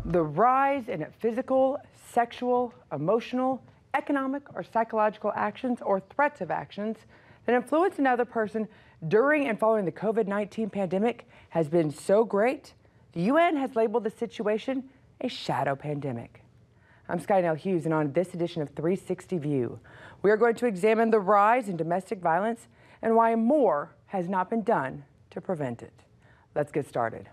The rise in physical, sexual, emotional, economic, or psychological actions or threats of actions that influence another person during and following the COVID-19 pandemic has been so great, the UN has labeled the situation a shadow pandemic. I'm Skynell Hughes, and on this edition of 360 View, we are going to examine the rise in domestic violence and why more has not been done to prevent it. Let's get started.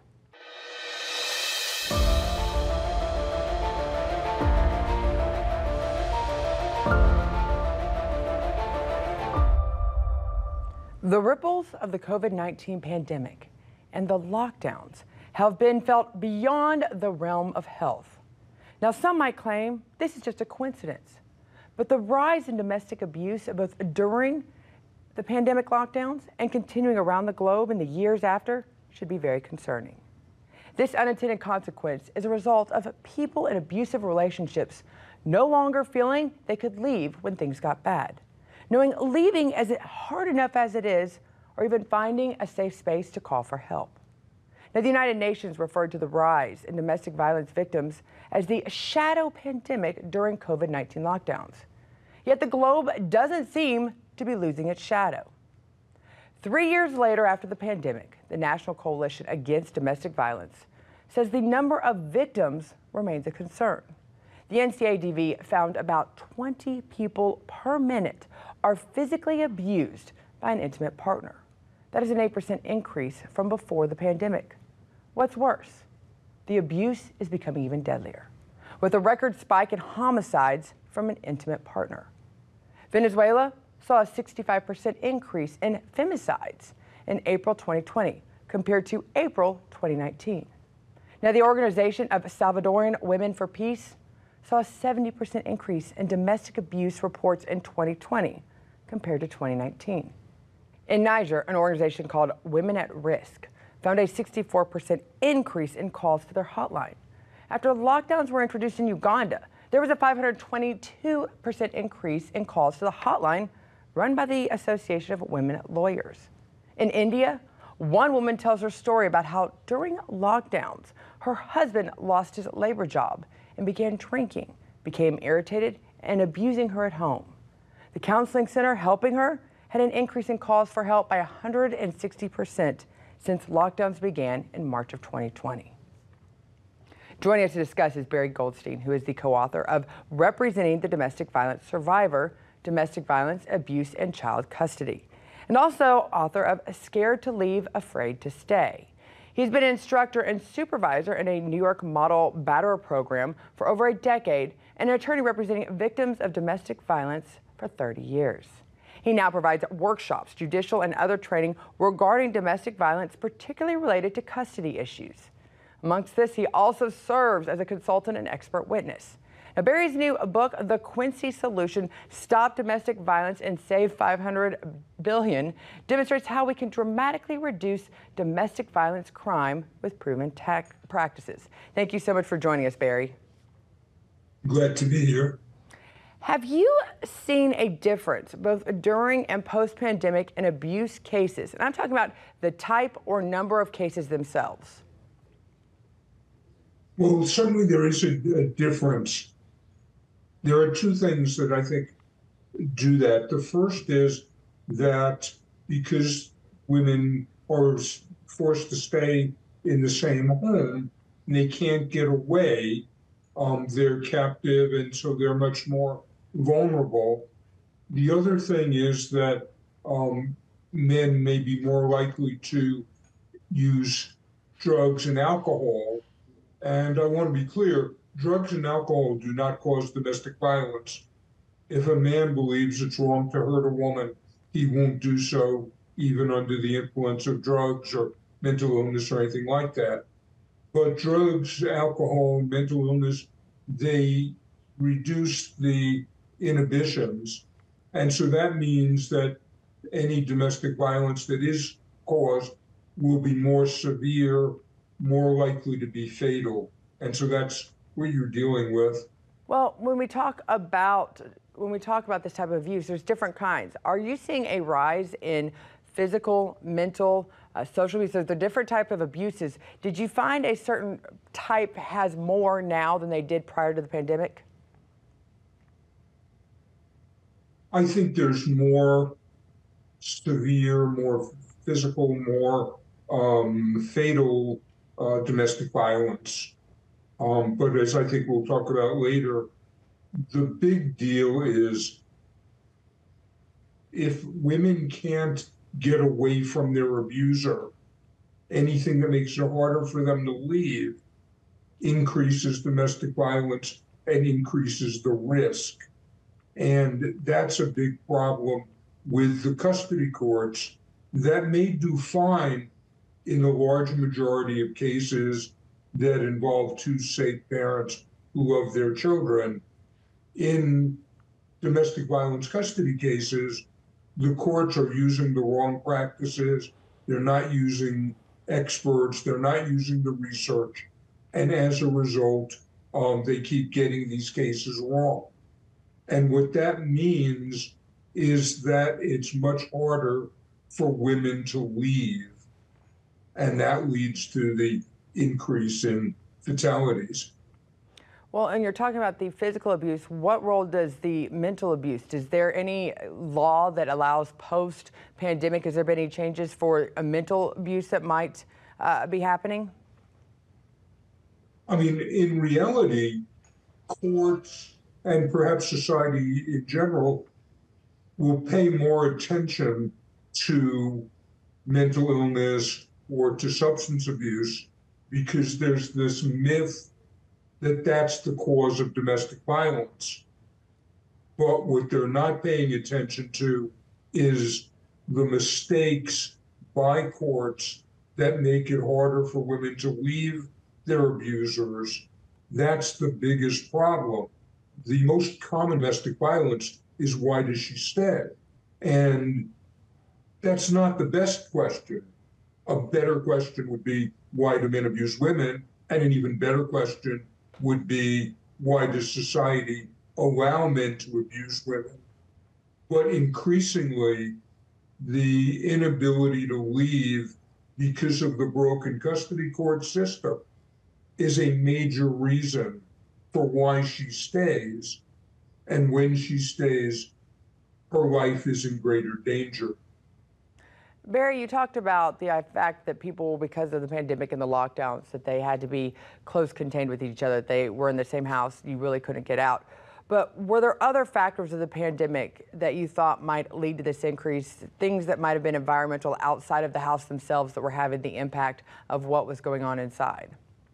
The ripples of the COVID-19 pandemic and the lockdowns have been felt beyond the realm of health. Now, some might claim this is just a coincidence, but the rise in domestic abuse both during the pandemic lockdowns and continuing around the globe in the years after should be very concerning. This unintended consequence is a result of people in abusive relationships no longer feeling they could leave when things got bad, knowing leaving is hard enough as it is, or even finding a safe space to call for help. Now, the United Nations referred to the rise in domestic violence victims as the shadow pandemic during COVID-19 lockdowns. Yet the globe doesn't seem to be losing its shadow. 3 years later after the pandemic, the National Coalition Against Domestic Violence says the number of victims remains a concern. The NCADV found about 20 people per minute are physically abused by an intimate partner. That is an 8% increase from before the pandemic. What's worse, the abuse is becoming even deadlier, with a record spike in homicides from an intimate partner. Venezuela saw a 65% increase in femicides in April 2020 compared to April 2019. Now, the Organization of Salvadoran Women for Peace saw a 70% increase in domestic abuse reports in 2020 compared to 2019. In Niger, an organization called Women at Risk found a 64% increase in calls to their hotline. After lockdowns were introduced in Uganda, there was a 522% increase in calls to the hotline run by the Association of Women Lawyers. In India, one woman tells her story about how during lockdowns, her husband lost his labor job and began drinking, became irritated, and abusing her at home. The counseling center helping her had an increase in calls for help by 160% since lockdowns began in March of 2020. Joining us to discuss is Barry Goldstein, who is the co-author of Representing the Domestic Violence Survivor, Domestic Violence, Abuse, and Child Custody, and also author of Scared to Leave, Afraid to Stay. He's been an instructor and supervisor in a New York model batterer program for over a decade and an attorney representing victims of domestic violence for 30 years. He now provides workshops, judicial and other training regarding domestic violence, particularly related to custody issues. Amongst this, he also serves as a consultant and expert witness. Now, Barry's new book, The Quincy Solution: Stop Domestic Violence and Save $500 Billion, demonstrates how we can dramatically reduce domestic violence crime with proven practices. Thank you so much for joining us, Barry. Glad to be here. Have you seen a difference both during and post-pandemic in abuse cases? And I'm talking about the type or number of cases themselves. Well, certainly there is a difference. There are two things that I think do that. The first is that because women are forced to stay in the same home, and they can't get away, they're captive, and so they're much more vulnerable. The other thing is that men may be more likely to use drugs and alcohol. And I want to be clear, drugs and alcohol do not cause domestic violence. If a man believes it's wrong to hurt a woman, he won't do so even under the influence of drugs or mental illness or anything like that. But drugs, alcohol, mental illness, they reduce the inhibitions. And so that means that any domestic violence that is caused will be more severe, more likely to be fatal. And so that's what you're dealing with. Well, when we talk about this type of abuse, there's different kinds. Are you seeing a rise in physical, mental, social abuse. So the different type of abuses. Did you find a certain type has more now than they did prior to the pandemic? I think there's more severe, more physical, more fatal domestic violence. But as I think we'll talk about later, the big deal is if women can't get away from their abuser, anything that makes it harder for them to leave increases domestic violence and increases the risk. And that's a big problem with the custody courts that may do fine in the large majority of cases that involve two safe parents who love their children. In domestic violence custody cases, the courts are using the wrong practices. They're not using experts. They're not using the research. And as a result, they keep getting these cases wrong. And what that means is that it's much harder for women to leave. And that leads to the increase in fatalities. Well, and you're talking about the physical abuse. What role does the mental abuse? Is there any law that allows post-pandemic? Has there been any changes for a mental abuse that might be happening? I mean, in reality, courts and perhaps society in general will pay more attention to mental illness or to substance abuse because there's this myth that that's the cause of domestic violence. But what they're not paying attention to is the mistakes by courts that make it harder for women to leave their abusers. That's the biggest problem. The most common domestic violence is why does she stay? And that's not the best question. A better question would be why do men abuse women? And an even better question would be why does society allow men to abuse women? But increasingly, the inability to leave because of the broken custody court system is a major reason for why she stays. And when she stays, her life is in greater danger. Barry, you talked about the fact that people, because of the pandemic and the lockdowns, that they had to be close contained with each other. That they were in the same house. You really couldn't get out. But were there other factors of the pandemic that you thought might lead to this increase, things that might have been environmental outside of the house themselves that were having the impact of what was going on inside?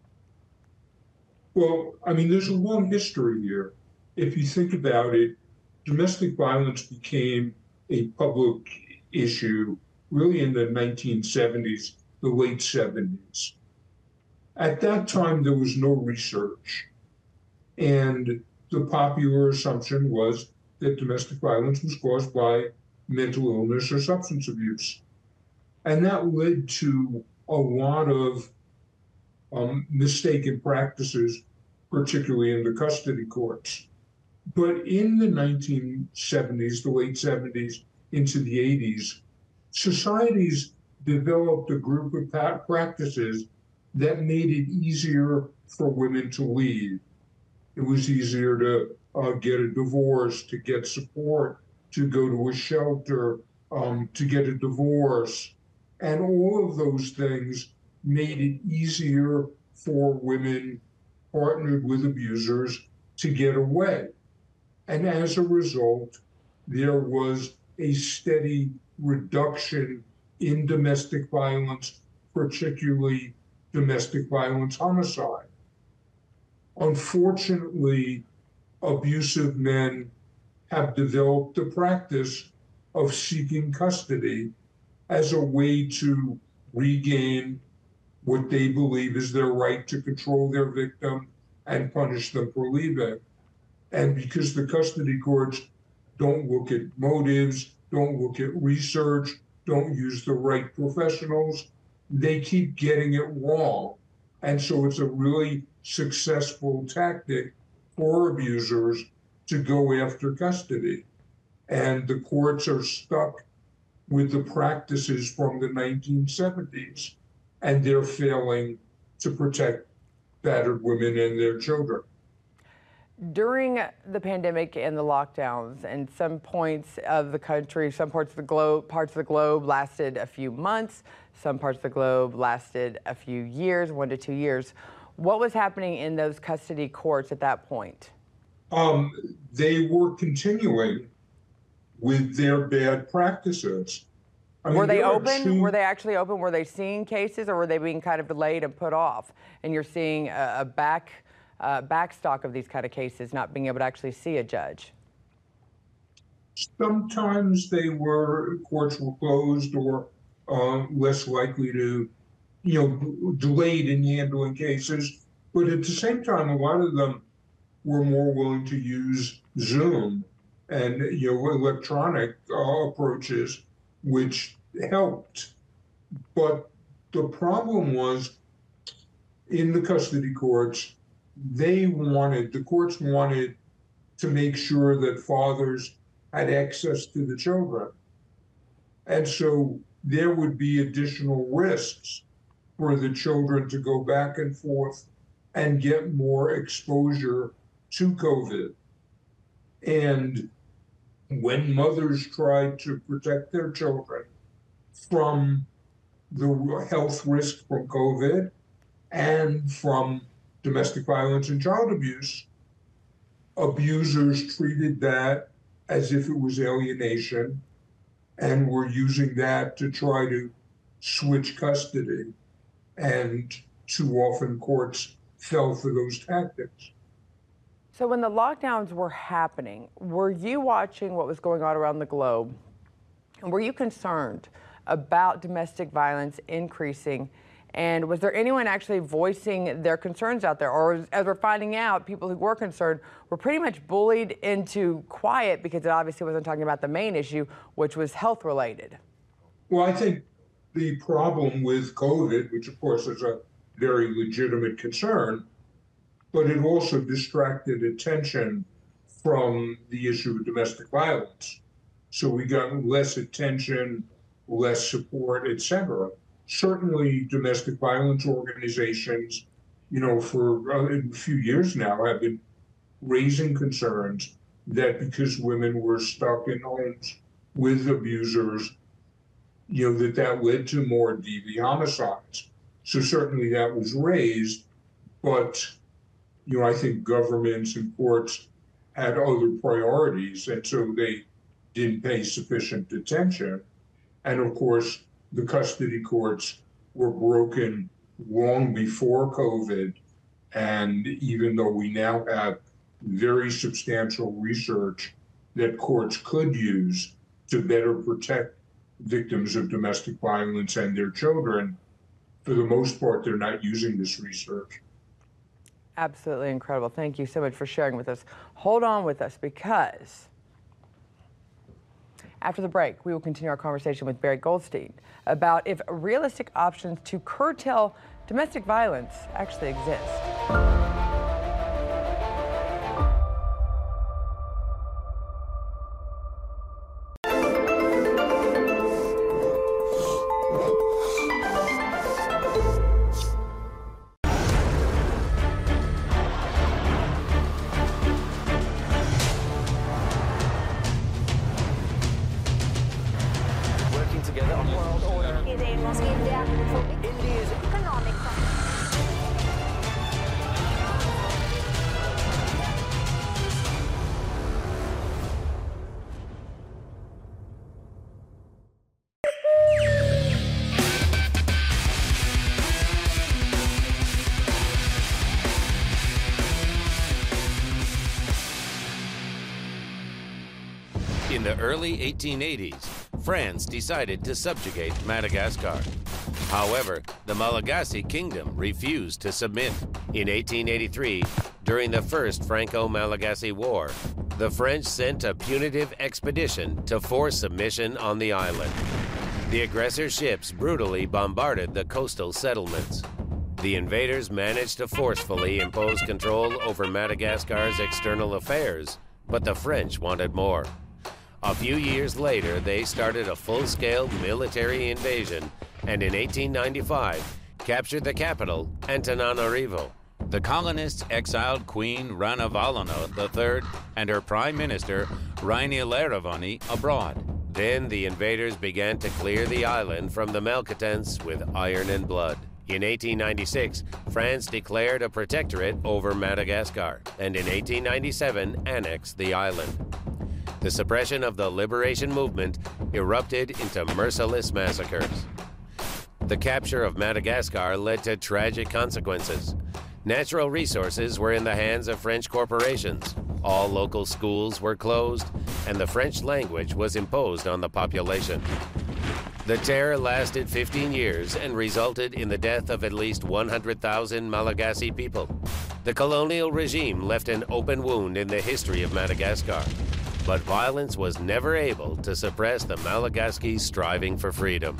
Well, I mean, there's a long history here. If you think about it, domestic violence became a public issue really in the 1970s, the late 70s. At that time, there was no research. And the popular assumption was that domestic violence was caused by mental illness or substance abuse. And that led to a lot of mistaken practices, particularly in the custody courts. But in the 1970s, the late 70s, into the 80s, societies developed a group of practices that made it easier for women to leave. It was easier to get a divorce, to get support, to go to a shelter, to get a divorce. And all of those things made it easier for women partnered with abusers to get away. And as a result, there was a steady reduction in domestic violence, particularly domestic violence homicide. Unfortunately, abusive men have developed the practice of seeking custody as a way to regain what they believe is their right to control their victim and punish them for leaving. And because the custody courts don't look at motives, don't look at research, don't use the right professionals, they keep getting it wrong. And so it's a really successful tactic for abusers to go after custody. And the courts are stuck with the practices from the 1970s, and they're failing to protect battered women and their children. During the pandemic and the lockdowns, and some points of the country, some parts of the globe lasted a few months, some parts of the globe lasted a few years, 1 to 2 years. What was happening in those custody courts at that point? They were continuing with their bad practices. Were they open? Were they actually open? Were they seeing cases, or were they being kind of delayed and put off? And you're seeing a backstock of these kind of cases, not being able to actually see a judge. Sometimes courts were closed or less likely to, delayed in handling cases. But at the same time, a lot of them were more willing to use Zoom and, electronic approaches, which helped. But the problem was in the custody courts, the courts wanted to make sure that fathers had access to the children. And so there would be additional risks for the children to go back and forth and get more exposure to COVID. And when mothers tried to protect their children from the health risk from COVID and from domestic violence and child abuse, abusers treated that as if it was alienation and were using that to try to switch custody. And too often courts fell for those tactics. So when the lockdowns were happening, were you watching what was going on around the globe? And were you concerned about domestic violence increasing? And was there anyone actually voicing their concerns out there? Or as we're finding out, people who were concerned were pretty much bullied into quiet because it obviously wasn't talking about the main issue, which was health related? Well, I think the problem with COVID, which of course is a very legitimate concern, but it also distracted attention from the issue of domestic violence. So we got less attention, less support, et cetera. Certainly domestic violence organizations, for a few years now have been raising concerns that because women were stuck in homes with abusers, that led to more DV homicides. So certainly that was raised, but, I think governments and courts had other priorities, and so they didn't pay sufficient attention. And of course, the custody courts were broken long before COVID. And even though we now have very substantial research that courts could use to better protect victims of domestic violence and their children, for the most part, they're not using this research. Absolutely incredible. Thank you so much for sharing with us. Hold on with us, because after the break, we will continue our conversation with Barry Goldstein about if realistic options to curtail domestic violence actually exist. In the early 1880s, France decided to subjugate Madagascar. However, the Malagasy kingdom refused to submit. In 1883, during the First Franco-Malagasy War, the French sent a punitive expedition to force submission on the island. The aggressor ships brutally bombarded the coastal settlements. The invaders managed to forcefully impose control over Madagascar's external affairs, but the French wanted more. A few years later, they started a full-scale military invasion and in 1895 captured the capital, Antananarivo. The colonists exiled Queen Ranavalona III and her prime minister, Rainileravani, abroad. Then the invaders began to clear the island from the malcontents with iron and blood. In 1896, France declared a protectorate over Madagascar, and in 1897 annexed the island. The suppression of the liberation movement erupted into merciless massacres. The capture of Madagascar led to tragic consequences. Natural resources were in the hands of French corporations. All local schools were closed, and the French language was imposed on the population. The terror lasted 15 years and resulted in the death of at least 100,000 Malagasy people. The colonial regime left an open wound in the history of Madagascar, but violence was never able to suppress the Malagasy striving for freedom.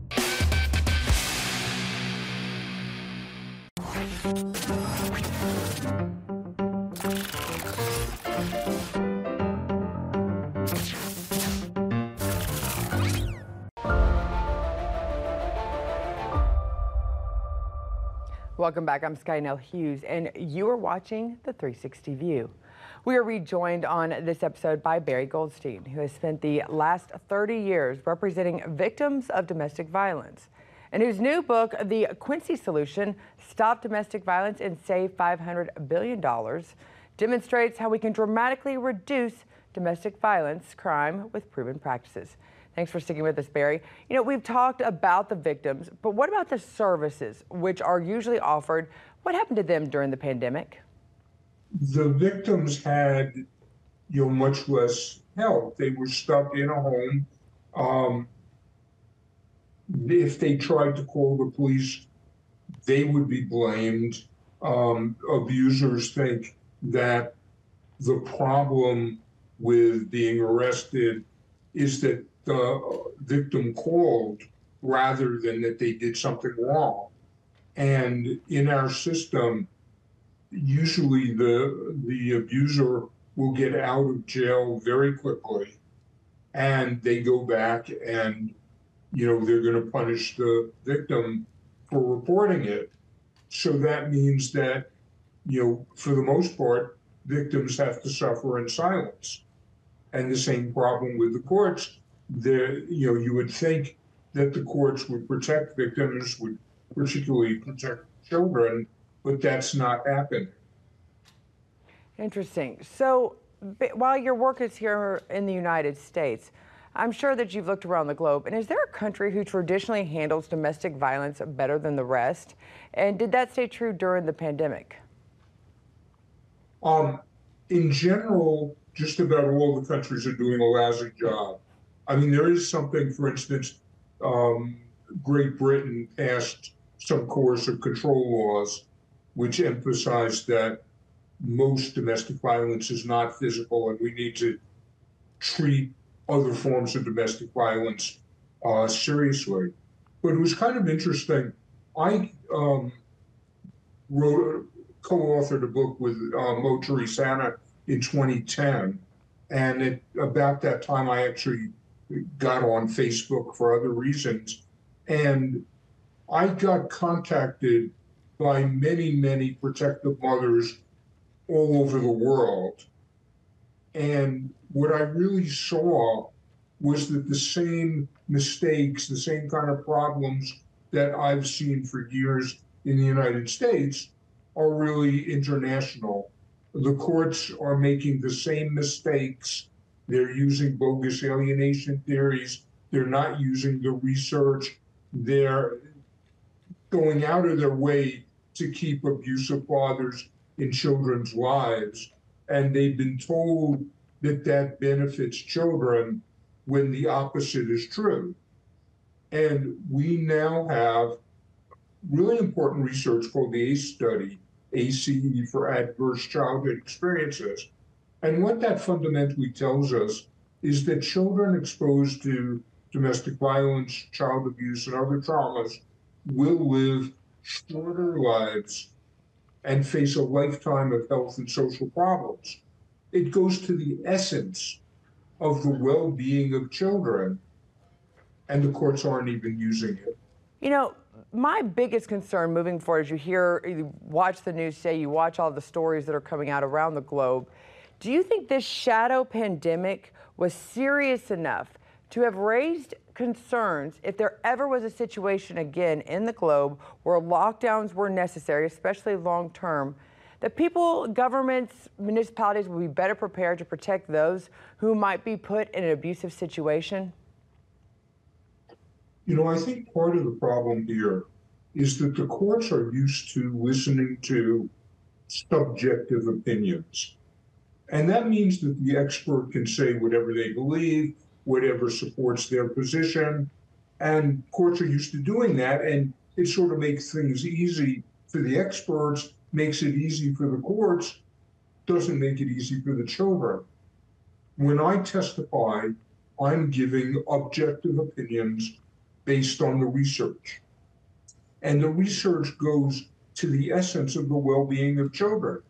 Welcome back. I'm Skynell Hughes, and you are watching the 360 View. We are rejoined on this episode by Barry Goldstein, who has spent the last 30 years representing victims of domestic violence, and whose new book, The Quincy Solution: Stop Domestic Violence and Save $500 Billion, demonstrates how we can dramatically reduce domestic violence crime with proven practices. Thanks for sticking with us, Barry. You know, we've talked about the victims, but what about the services which are usually offered? What happened to them during the pandemic? The victims had, much less help. They were stuck in a home. If they tried to call the police, they would be blamed. Abusers think that the problem with being arrested is that the victim called rather than that they did something wrong. And in our system, usually the abuser will get out of jail very quickly, and they go back and, they're going to punish the victim for reporting it. So that means that, for the most part, victims have to suffer in silence. And the same problem with the courts. You would think that the courts would protect victims, would particularly protect children, but that's not happening. Interesting. So while your work is here in the United States, I'm sure that you've looked around the globe. And is there a country who traditionally handles domestic violence better than the rest? And did that stay true during the pandemic? In general, just about all the countries are doing a lousy job. I mean, there is something, for instance, Great Britain passed some coercive control laws which emphasize that most domestic violence is not physical, and we need to treat other forms of domestic violence seriously. But it was kind of interesting. I co-authored a book with Mo Turisana in 2010, and about that time I actually got on Facebook for other reasons, and I got contacted by many, many protective mothers all over the world. And what I really saw was that the same mistakes, the same kind of problems that I've seen for years in the United States are really international. The courts are making the same mistakes. They're using bogus alienation theories. They're not using the research. They're going out of their way to keep abusive fathers in children's lives. And they've been told that that benefits children when the opposite is true. And we now have really important research called the ACE study, ACE for Adverse Childhood Experiences. And what that fundamentally tells us is that children exposed to domestic violence, child abuse, and other traumas will live shorter lives and face a lifetime of health and social problems. It goes to the essence of the well-being of children, and the courts aren't even using it. You know, my biggest concern moving forward, as you watch the news today, you watch all the stories that are coming out around the globe. Do you think this shadow pandemic was serious enough to have raised concerns if there ever was a situation again in the globe where lockdowns were necessary, especially long term, that people, governments, municipalities will be better prepared to protect those who might be put in an abusive situation? You know, I think part of the problem here is that the courts are used to listening to subjective opinions. And that means that the expert can say whatever they believe, whatever supports their position. And courts are used to doing that. And it sort of makes things easy for the experts, makes it easy for the courts, doesn't make it easy for the children. When I testify, I'm giving objective opinions based on the research. And the research goes to the essence of the well-being of children.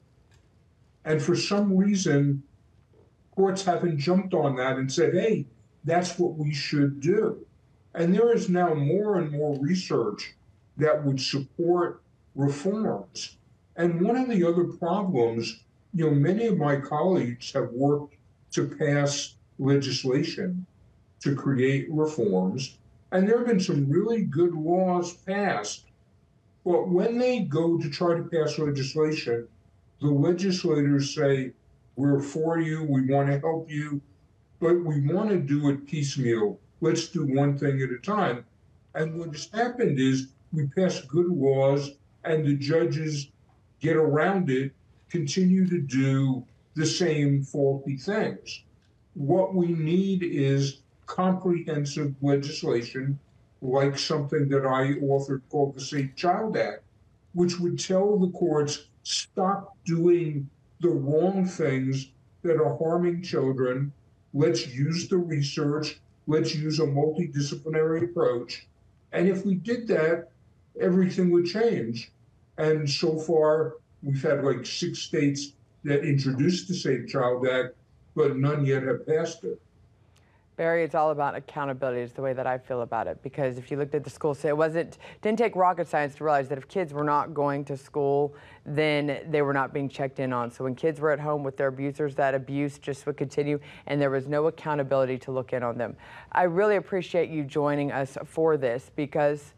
And for some reason, courts haven't jumped on that and said, hey, that's what we should do. And there is now more and more research that would support reforms. And one of the other problems, you know, many of my colleagues have worked to pass legislation to create reforms. And there have been some really good laws passed. But when they go to try to pass legislation, the legislators say, we're for you, we want to help you, but we want to do it piecemeal. Let's do one thing at a time. And what has happened is we pass good laws and the judges get around it, continue to do the same faulty things. What we need is comprehensive legislation, like something that I authored called the Safe Child Act, which would tell the courts, stop doing the wrong things that are harming children. Let's use the research. Let's use a multidisciplinary approach. And if we did that, everything would change. And so far, we've had like 6 states that introduced the Safe Child Act, but none yet have passed it. Barry, it's all about accountability is the way that I feel about it, because if you looked at the school, say didn't take rocket science to realize that if kids were not going to school, then they were not being checked in on. So when kids were at home with their abusers, that abuse just would continue and there was no accountability to look in on them. I really appreciate you joining us for this because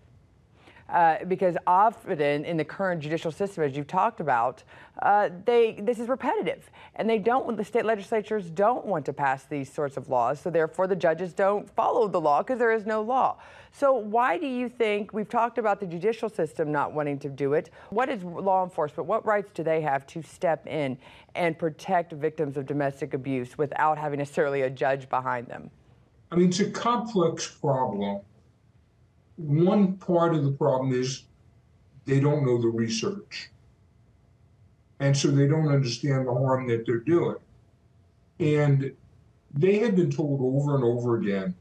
often in the current judicial system, as you've talked about, this is repetitive, and the state legislatures don't want to pass these sorts of laws, so therefore the judges don't follow the law because there is no law. So why do you think, we've talked about the judicial system not wanting to do it, what is law enforcement, what rights do they have to step in and protect victims of domestic abuse without having necessarily a judge behind them? I mean, it's a complex problem. One part of the problem is they don't know the research. And so they don't understand the harm that they're doing. And they have been told over and over again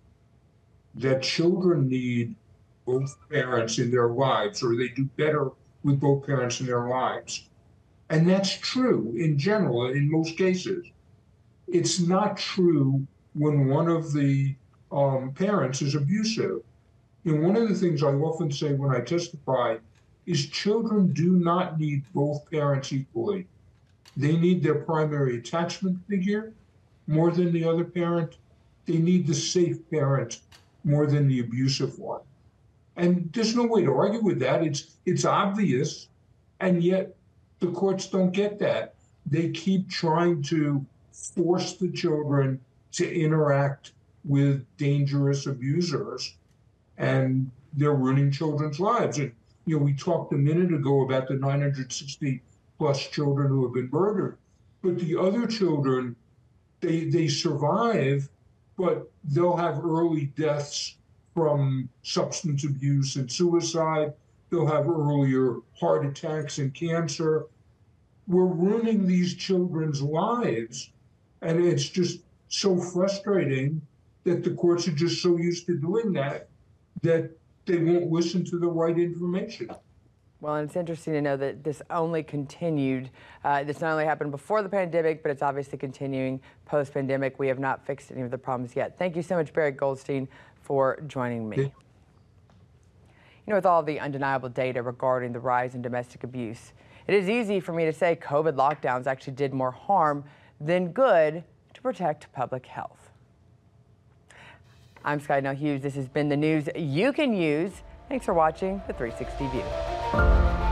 that children need both parents in their lives, or they do better with both parents in their lives. And that's true in general, in most cases. It's not true when one of the parents is abusive. And one of the things I often say when I testify is children do not need both parents equally. They need their primary attachment figure more than the other parent. They need the safe parent more than the abusive one. And there's no way to argue with that. It's obvious, and yet the courts don't get that. They keep trying to force the children to interact with dangerous abusers, and they're ruining children's lives. And we talked a minute ago about the 960 plus children who have been murdered, but the other children, they survive, but they'll have early deaths from substance abuse and suicide. They'll have earlier heart attacks and cancer. We're ruining these children's lives, and it's just so frustrating that the courts are just so used to doing that they won't listen to the right information. Well, and it's interesting to know that this only continued. This not only happened before the pandemic, but it's obviously continuing post-pandemic. We have not fixed any of the problems yet. Thank you so much, Barry Goldstein, for joining me. You know, with all the undeniable data regarding the rise in domestic abuse, it is easy for me to say COVID lockdowns actually did more harm than good to protect public health. I'm Skynell Hughes. This has been the news you can use. Thanks for watching the 360 View.